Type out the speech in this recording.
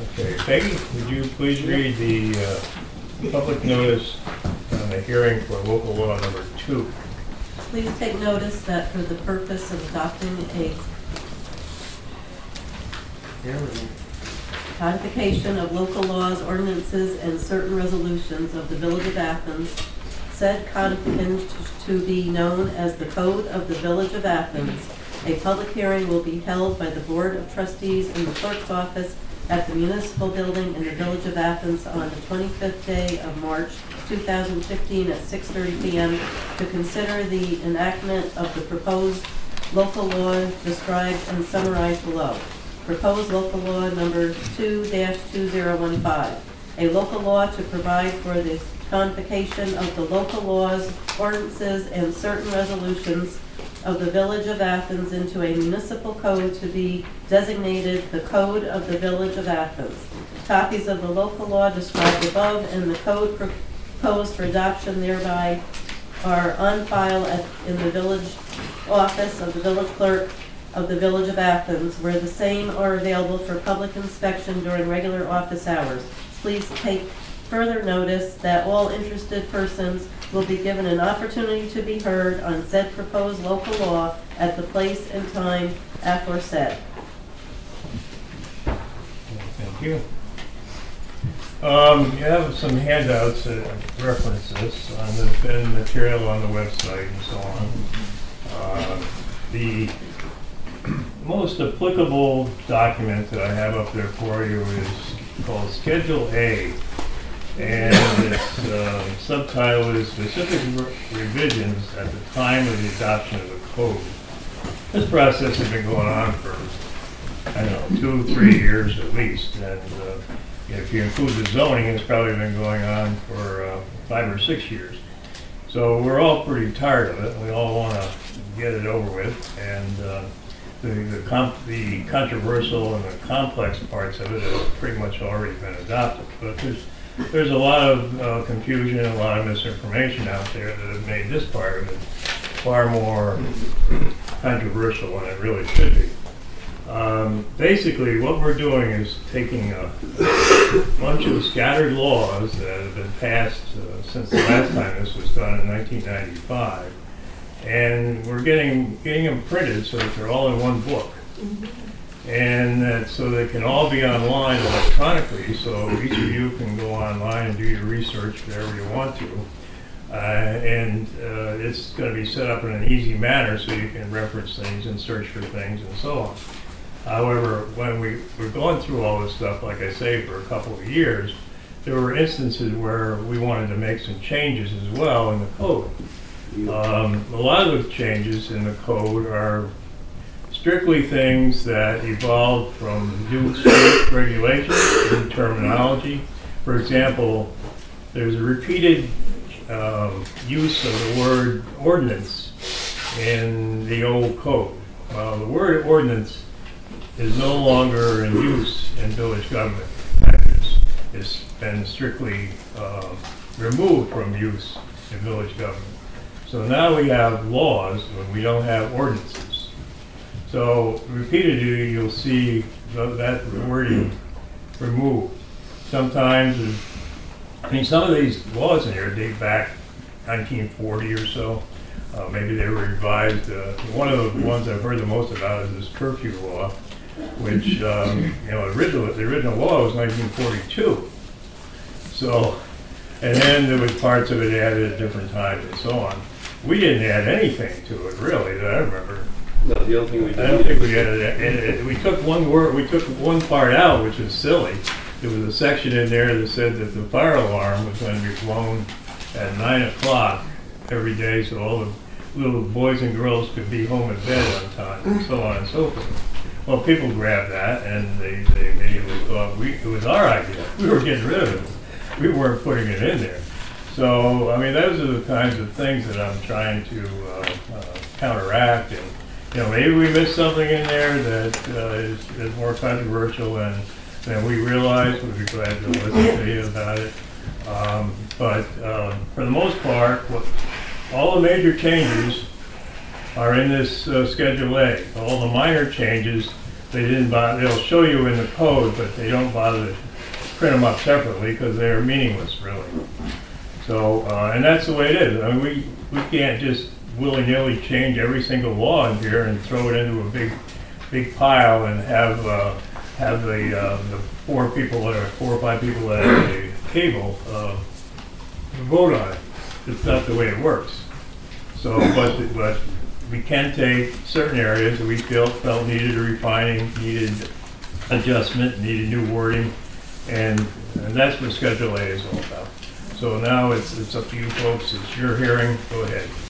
Okay, Peggy, would you please read the public notice on the hearing for local law number 2? Please take notice that for the purpose of adopting a codification of local laws, ordinances, and certain resolutions of the Village of Athens, said codification to be known as the Code of the Village of Athens, a public hearing will be held by the Board of Trustees in the Clerk's office at the Municipal Building in the Village of Athens on the 25th day of March 2015 at 6:30 p.m. to consider the enactment of the proposed local law described and summarized below. Proposed local law number 2-2015, a local law to provide for the codification of the local laws, ordinances, and certain resolutions of the Village of Athens into a municipal code to be designated the Code of the Village of Athens. Copies of the local law described above and the code proposed for adoption thereby are on file in the village office of the village clerk of the Village of Athens, where the same are available for public inspection during regular office hours. Please take further notice that all interested persons will be given an opportunity to be heard on said proposed local law at the place and time aforesaid. Thank you. You have some handouts that reference this, and there's been material on the website and so on. The most applicable document that I have up there for you is called Schedule A, and its subtitle is Specific Revisions at the Time of the Adoption of the Code. This process has been going on for, I don't know, 2-3 years at least, and if you include the zoning, it's probably been going on for 5 or 6 years. So we're all pretty tired of it. We all want to get it over with, and the controversial and the complex parts of it have pretty much already been adopted. But there's a lot of confusion, a lot of misinformation out there that have made this part of it far more controversial than it really should be. Basically, what we're doing is taking a bunch of scattered laws that have been passed since the last time this was done in 1995, and we're getting them printed so that they're all in one book. And that so they can all be online electronically, so each of you can go online and do your research wherever you want to. It's going to be set up in an easy manner so you can reference things and search for things and so on. However, when we were going through all this stuff, like I say, for a couple of years, there were instances where we wanted to make some changes as well in the code. A lot of the changes in the code are strictly things that evolved from new state regulations and terminology. For example, there's a repeated use of the word ordinance in the old code. Well, the word ordinance is no longer in use in village government. It's been strictly removed from use in village government. So now we have laws when we don't have ordinances. So repeatedly you'll see that wording removed. Sometimes, I mean, some of these laws in here date back 1940 or so. Maybe they were revised. One of the ones I've heard the most about is this curfew law, which, the original law was 1942. So, and then there was parts of it added at different times and so on. We didn't add anything to it, really, that I remember. No, the only thing we did. I don't think we added it. We took one word, we took one part out, which was silly. There was a section in there that said that the fire alarm was going to be blown at 9 o'clock every day, so all the little boys and girls could be home in bed on time, and so on and so forth. Well, people grabbed that, and they immediately thought it was our idea. We were getting rid of it. We weren't putting it in there. So, I mean, those are the kinds of things that I'm trying to counteract. And, maybe we missed something in there that is more controversial than we realized. We'd be glad to listen to you about it. But for the most part, all the major changes are in this Schedule A. All the minor changes they didn't bother, they'll show you in the code, but they don't bother to print them up separately because they're meaningless, really. So, and that's the way it is. I mean, we can't just willy-nilly change every single law in here and throw it into a big pile and have the four or five people that have the cable vote on it. It's not the way it works. So, but we can take certain areas that we felt needed a refining, needed adjustment, needed new wording, and that's what Schedule A is all about. So now it's up to you folks. It's your hearing. Go ahead.